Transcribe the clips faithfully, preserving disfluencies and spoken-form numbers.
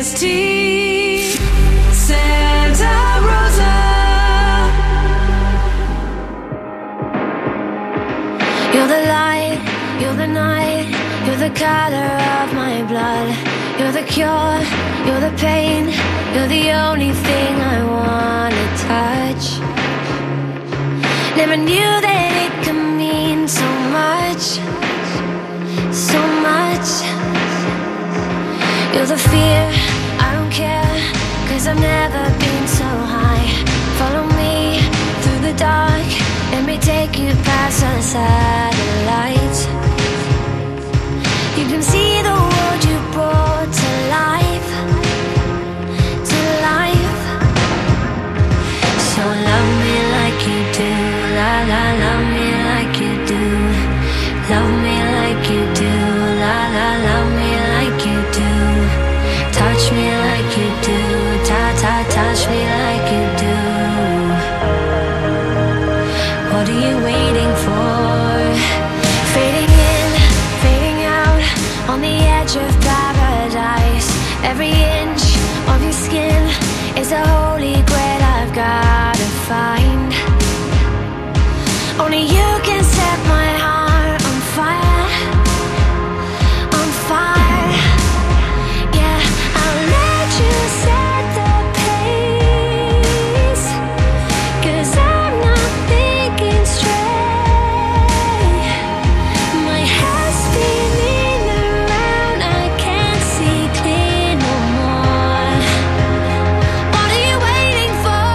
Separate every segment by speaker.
Speaker 1: S T, Santa Rosa. You're the light, you're the night, you're the color of my blood. You're the cure, you're the pain, you're the only thing I wanna touch. Never knew that it could mean so much, so much. You're the fear, I don't care, cause I've never been so high. Follow me through the dark, let me take you past the satellites. You can see the world you brought to life, to life. So love me like you do, la la, love me like you do. Love me like you do, la la, love me like you do. Touch me like you do, ta ta, touch me like you do. What are you waiting for? Fading in, fading out, on the edge of paradise. Every inch of your skin is a holy grail I've gotta find. Only you can set my heart on fire, on fire. Yeah, I'll let you set the pace, cause I'm not thinking straight. My head's spinning around, I can't see clear no more. What are you waiting for?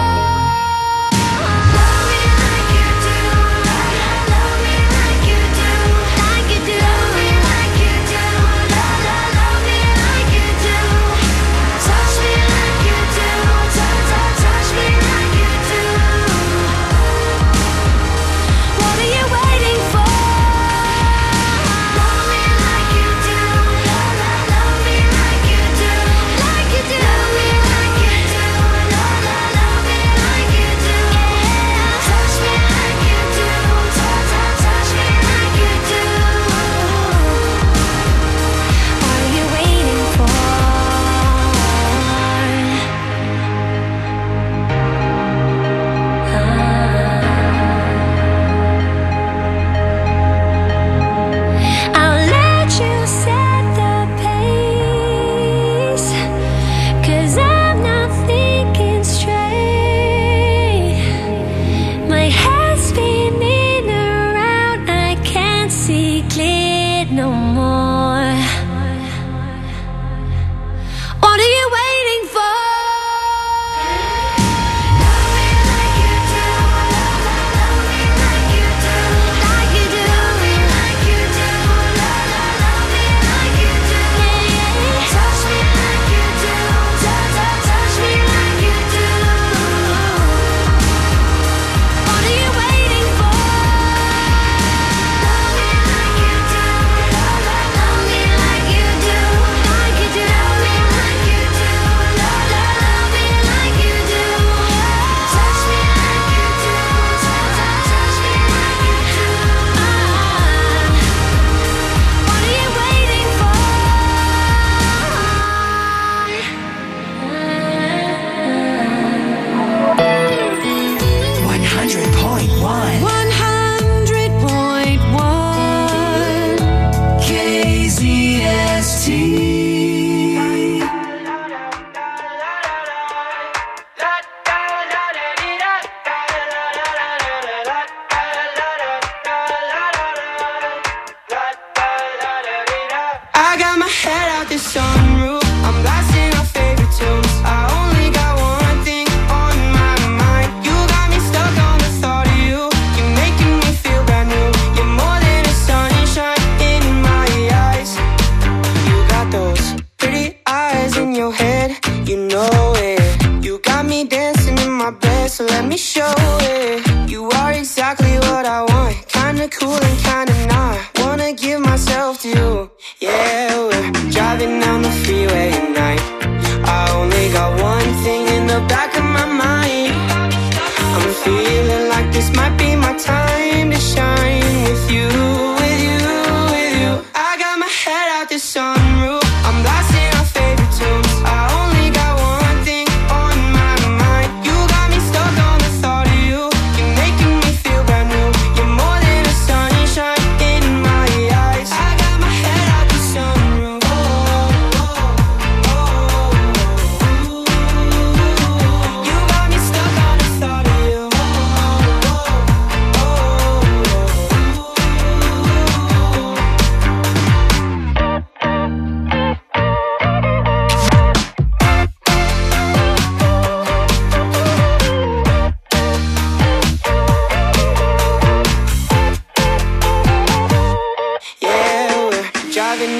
Speaker 1: Love me like you do, love me like you do, like you do. Love me like you do, la la, love me like you do. Touch me like you do, touch, touch, touch me like you do. What are you waiting for? Love me like you do, la la, love me like you do, like you do. Love me like you do, la la, love me like you do. Touch me like you do, touch, touch, touch me like you do. What are you waiting for? I'll let you set the pace, cause I'm not thinking straight. My head's spinning around, I can't see clear no more. What are you waiting for? Love me like you do, love, love, love me like you do, like you do. Love me like you do, love, love, love me like you do. Touch me like you do, touch, touch, touch me like you do. What are you waiting for? Love me like you do, love, love, love me like you do, like you do. Love me like you do, love, love, love me like you do. Touch me like you do, touch, touch, touch me like you do. What are you waiting for?
Speaker 2: one hundred point one
Speaker 1: one hundred point one
Speaker 2: K Z S T.
Speaker 3: I got my head out the sunroof, I'm blasting our favorite tunes. I only got one thing on my mind. You got me stuck on the thought of you. You're making me feel brand new. You're more than a sunshine in my eyes. You got those pretty eyes in your head, you know it. You got me dancing in my bed, so let me show it. You are exactly what I want, kinda cool and kinda not. Wanna give myself to you. Yeah, we're driving down the freeway at night. I only got one thing in the back of my mind. I'm feeling like this might be my time to shine with you, with you, with you. I got my head out the sunroof, I'm blasting our favorite tunes. I only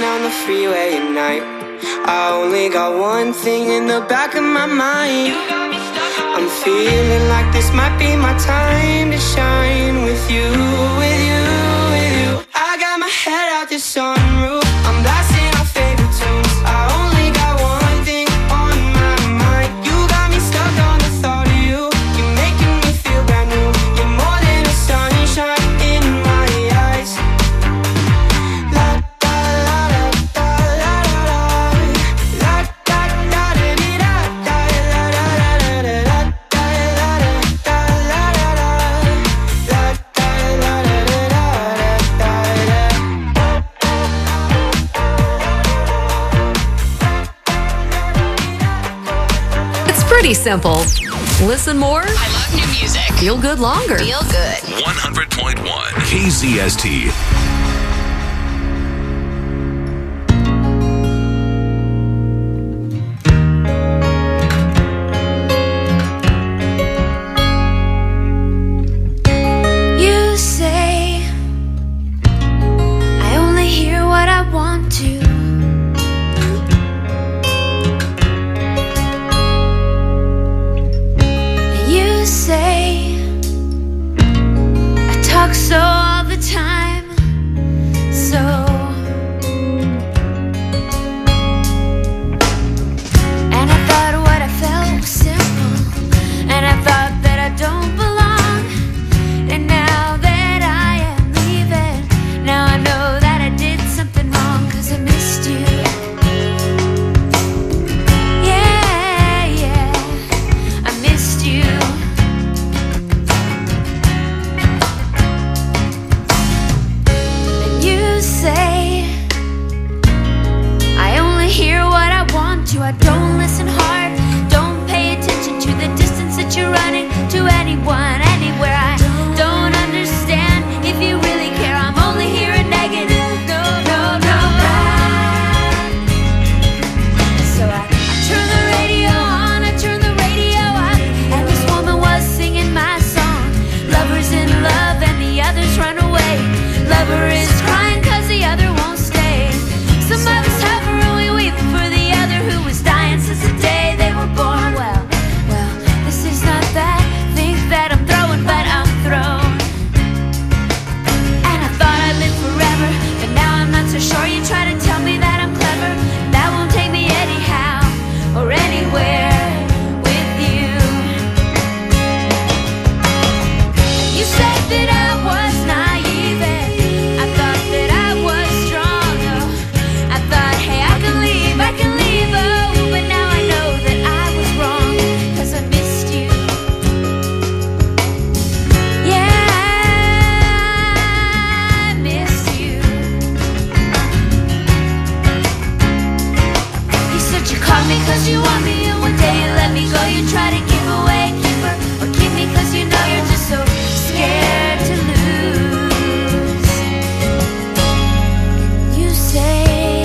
Speaker 3: down the freeway at night. I only got one thing in the back of my mind. I'm feeling like this might be my time to shine. With you, with you, with you. I got my head out the sunroof, I'm blasting our favorite tunes. I only got one thing on my mind. You got me stuck on the thought of you. You're making me feel brand new. You're more than a sunshine in my eyes. La da la da da la la la da da da di da da la la la la la da la la da la la la la da la la da.
Speaker 4: It's pretty simple. Listen more.
Speaker 5: I love new music.
Speaker 4: Feel good longer.
Speaker 5: Feel good.
Speaker 6: one hundred point one K Z S T.
Speaker 1: You say I only hear what I want to. You say I talk so all the time, so and I thought what I felt was simple, and I thought that I don't belong. And now that I am leaving, now I know that I did something wrong, 'cause I missed you. Yeah, yeah, I missed you. And you say I only hear what I want to. I don't listen hard, don't pay attention to the distance that you're running to anyone, anywhere. I don't understand if you really care. I'm only hearing negative. No, no, no. So I, I turn the radio on, I turn the radio on, and this woman was singing my song. Lover's in love and the others run away. Lover is crying 'cause the other won't stay. Some of us suffer and we weep for the other who was dying since the day they were born. Well, well, this is not that thing that I'm throwing, but I'm thrown. And I thought I'd live forever, but now I'm not so sure. You try to tell me that I'm clever, that won't take me anyhow or anywhere with you. You said that I was naive, and I thought that I was strong. Oh, I thought, hey, I can leave, I can leave, oh, but now I know that I was wrong, 'cause I missed you. Yeah, I missed you. You said you caught me 'cause you want me, and one day you let me go. You try to give away a keeper, or keep me 'cause you know you're just so scared to lose. You say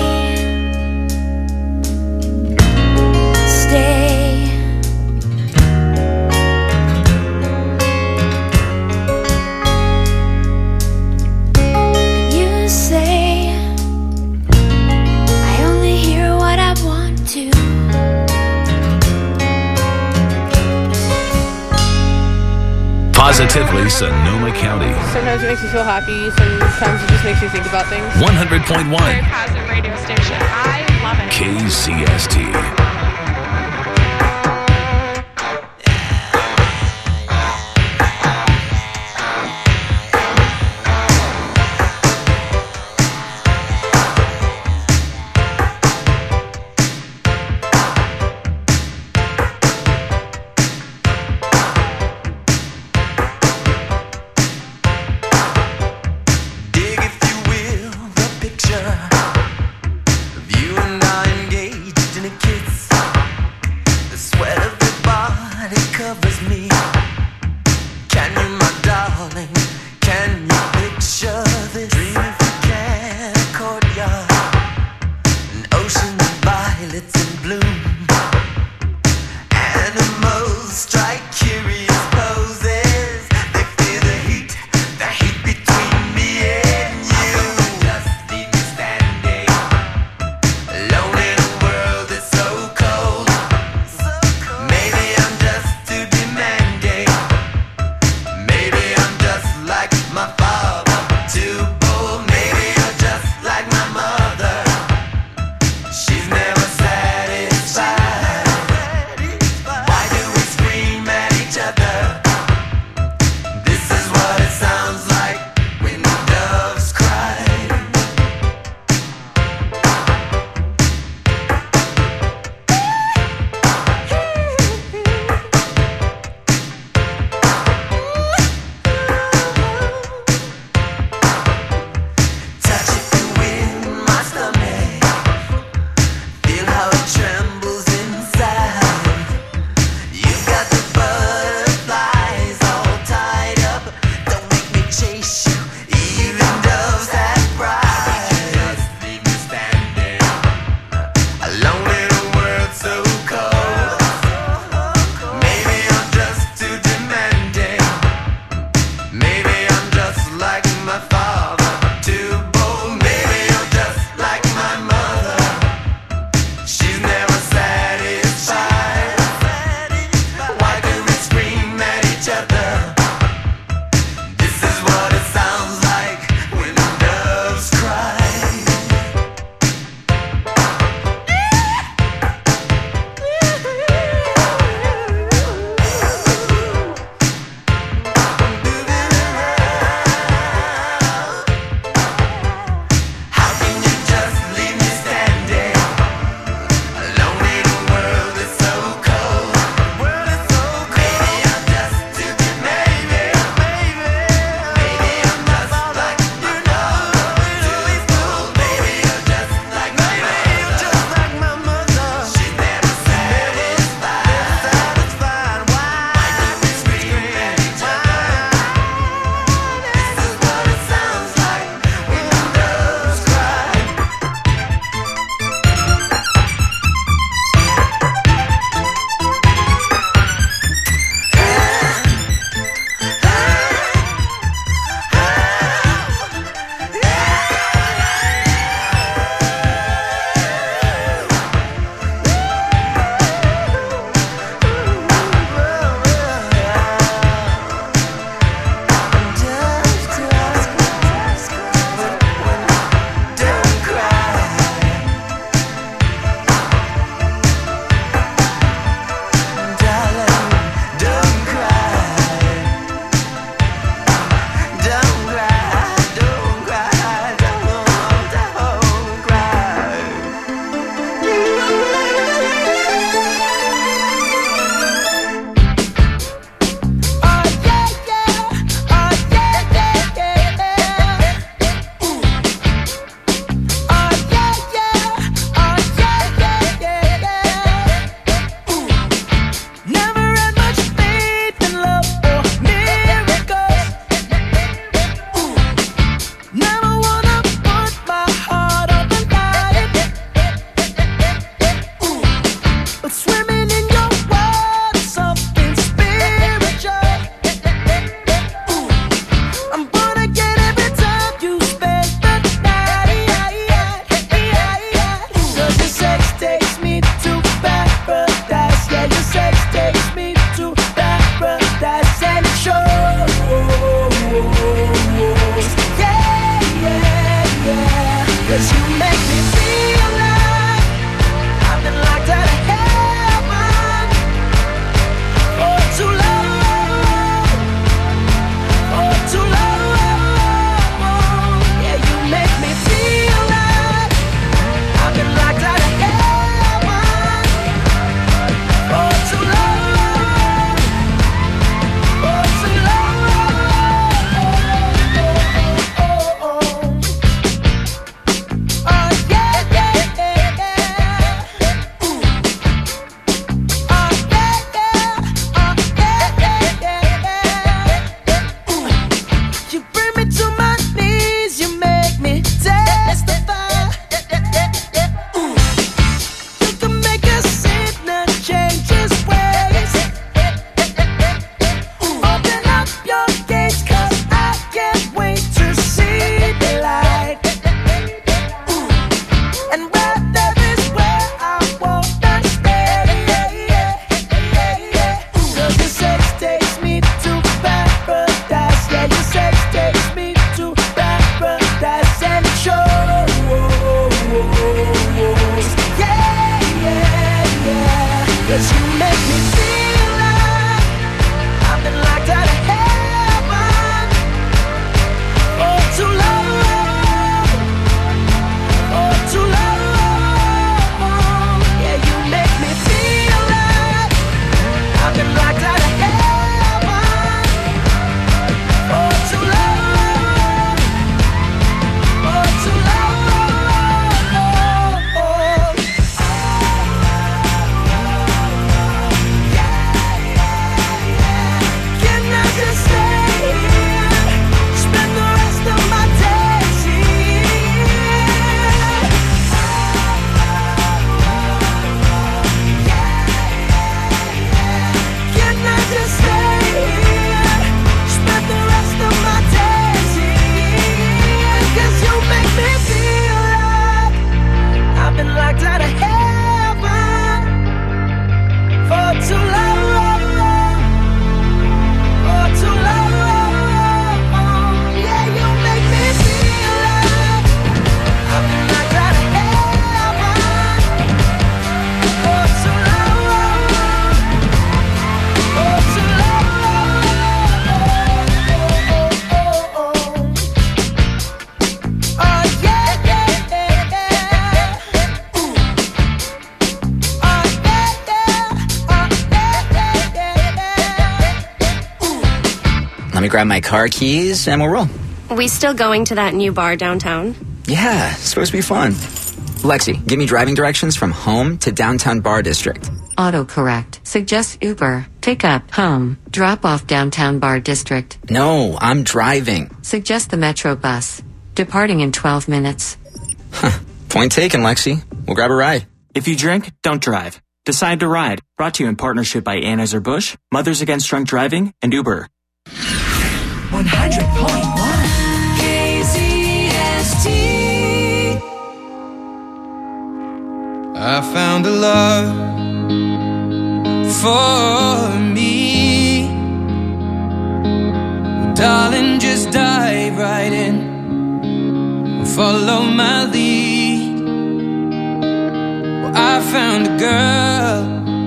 Speaker 1: stay. You say I only hear what I want to.
Speaker 6: Positively Sonoma County.
Speaker 7: Sometimes it makes me feel happy, sometimes it just makes me think about things.
Speaker 6: one hundred point
Speaker 5: Very
Speaker 6: one
Speaker 5: positive radio station. I love it.
Speaker 6: K Z S T.
Speaker 2: Dig, if you will, the picture of you and I engaged in a
Speaker 3: 'cause you make me feel like I've been locked out of heaven for too long, for too long. Yeah, you make me feel like I've been locked out of heaven for too long, for too long. Can I just stay here, spend the rest of my days here? Can I just stay here, spend the rest of my days here? 'Cause you make me feel like I've been locked out of heaven for too long, for too long. Yeah, you make me feel like I've been locked out of heaven for too long, for too long. Oh yeah, yeah, yeah, yeah. Ooh. Oh yeah, yeah. Oh yeah, yeah, yeah. Ooh.
Speaker 8: Let me grab my car keys and we'll roll.
Speaker 9: We still going to that new bar downtown?
Speaker 8: Yeah, it's supposed to be fun. Lexi, give me driving directions from home to downtown bar district.
Speaker 10: Autocorrect. Suggest Uber. Pick up. Home. Drop off downtown bar district.
Speaker 8: No, I'm driving.
Speaker 10: Suggest the Metro bus. Departing in twelve minutes.
Speaker 8: Point taken, Lexi. We'll grab a ride.
Speaker 11: If you drink, don't drive. Decide to ride. Brought to you in partnership by Anheuser-Busch, Mothers Against Drunk Driving, and Uber.
Speaker 2: one hundred point one K Z S T.
Speaker 3: I found a love for me. Well, darling, just dive right in, follow my lead. Well, I found a girl,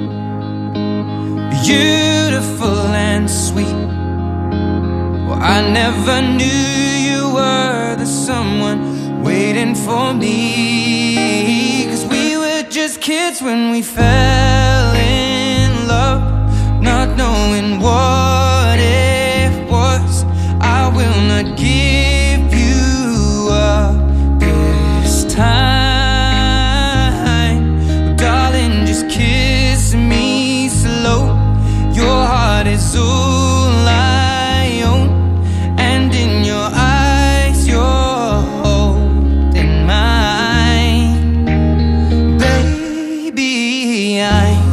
Speaker 3: beautiful and sweet. Well, I never knew you were the someone waiting for me. 'Cause we were just kids when we fell in love, not knowing what it was. I will not give you up this time. Darling, just kiss me slow. Your heart is all I own, and in your eyes you're holding mine. Baby, I'm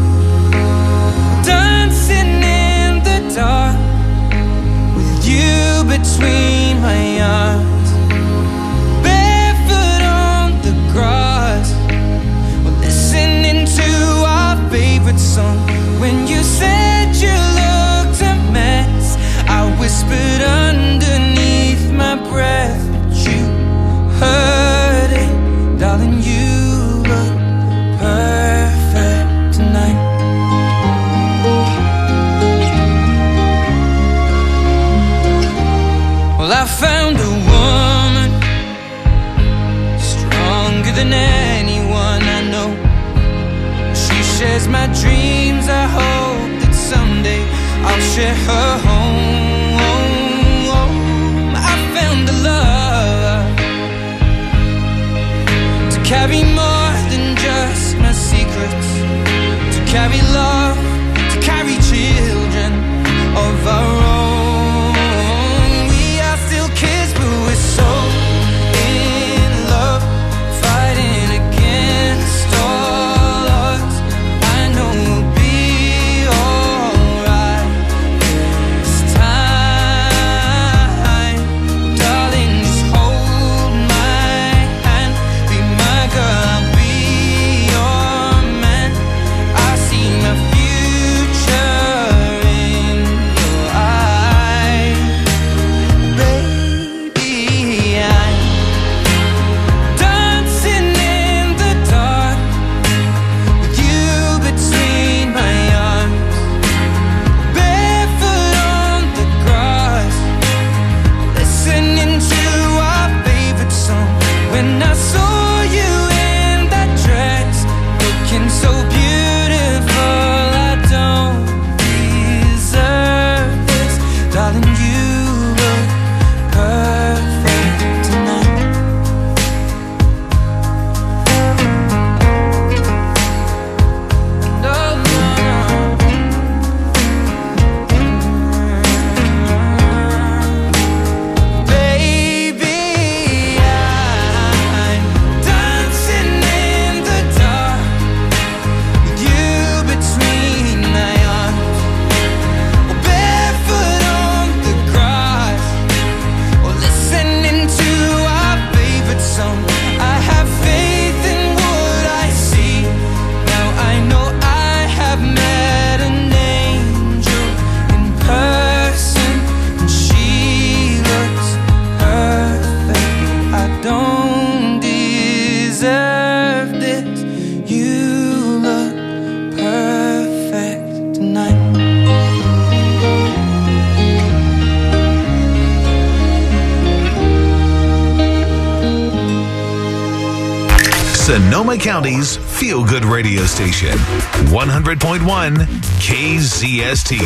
Speaker 3: dancing in the dark with you between my arms, barefoot on the grass, listening to our favorite song. When you said you looked a mess, I whispered underneath my breath, but you heard it. Darling, you look perfect tonight. Well, I found a woman stronger than anyone I know. She shares my dreams. I hope that someday I'll share her home. I found a love to carry more than just my secrets, to carry love, to carry children of our own. We are still kids, but we're so in love, fighting against all odds. I know we'll be alright this time. Darling, just hold my hand, be my girl, I'll be your man. I see my future
Speaker 6: Sonoma County's feel-good radio station. one hundred point one K Z S T.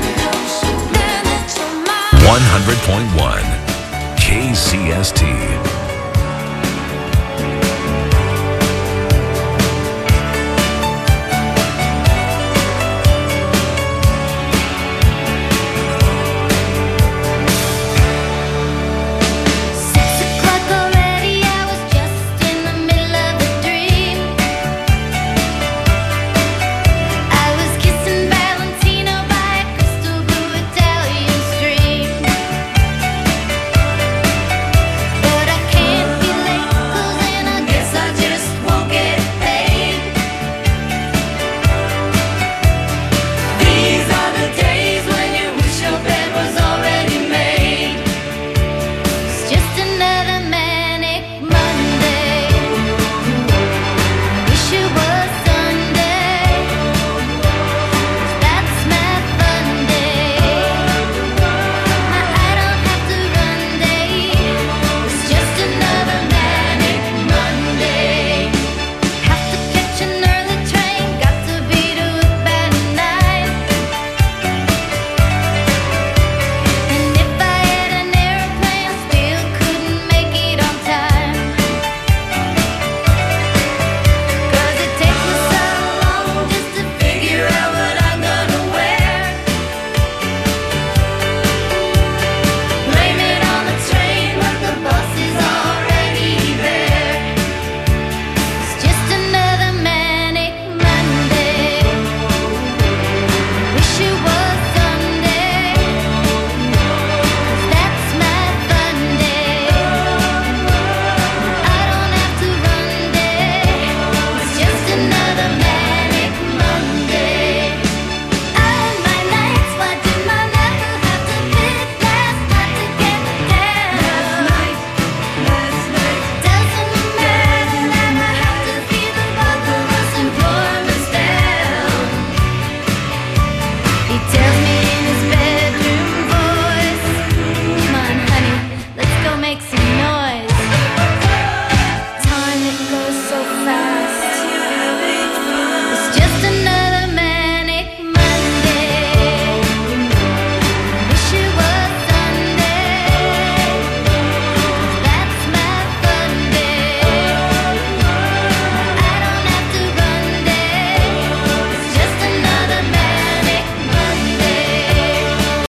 Speaker 6: one hundred point one K Z S T.